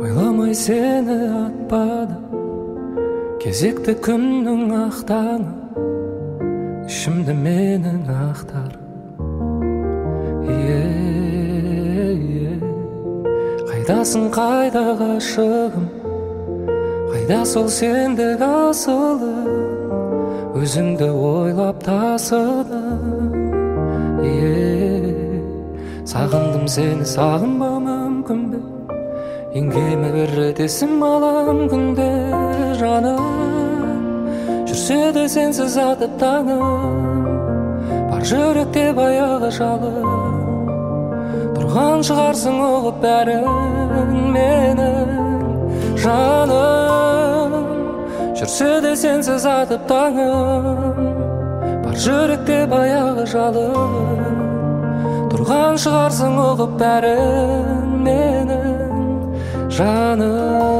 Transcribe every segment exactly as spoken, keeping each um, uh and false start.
ойламай сені атпады кезекті күннің ақтаңы, ішімді менің ақтар. Қайдасың, қайда ғашығым, қайда сол сендік асылым, өзіңді ойлап тасыдым. Сағындым сені, сағынбау мүмкін бе? Еңгеме бір рет есім алам күнде жаным. Жүрсе де сенсіз атып таңым, бар жүректе баяғы жалым. Тұрған шығарсың оғып бәрін менің жаным. Жүрсе де сенсіз атып таңым, бар жүректе баяғы жалым. Тұрған шығарсың оғып бәрін менің жаным.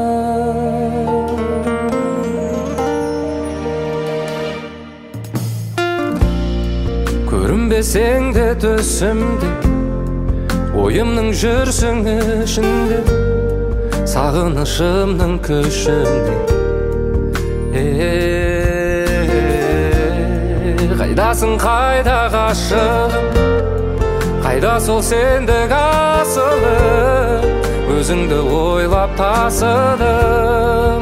Көрінбесең де төсімде, ойымның жүрсің ішінде, сағынышымның күшінде. Қайдасың, қайда ғашығым, қайда сол сендік асылым, өзіңді ойлап тасыдым.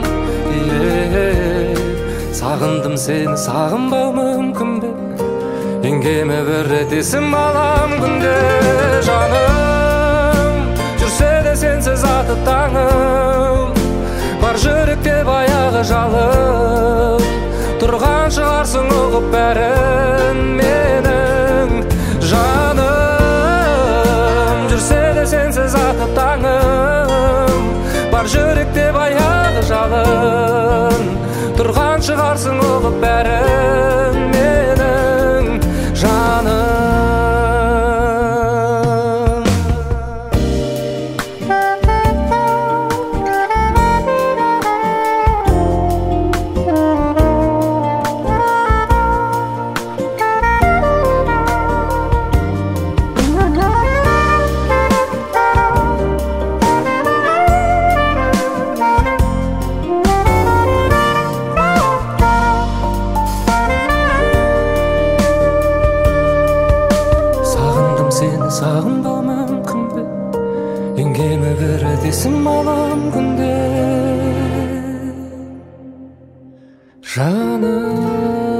Сағындым сені, сағынбау мүмкін бе? Еңгеме бір рет есім алам күнде жаным. Жүрсе де сенсіз атып таңым, бар жүректе баяғы жалым. Тұрған шығарсың ұғып бәрін менің жаным. Жүрсе де сенсіз атып таңым, бар жүректе баяғы жалын. Тұрған шығарсың ұғып бәрін менің жаным. Сағынбау мүмкін бе? Еңгеме бір рет есім алам күнде жаным.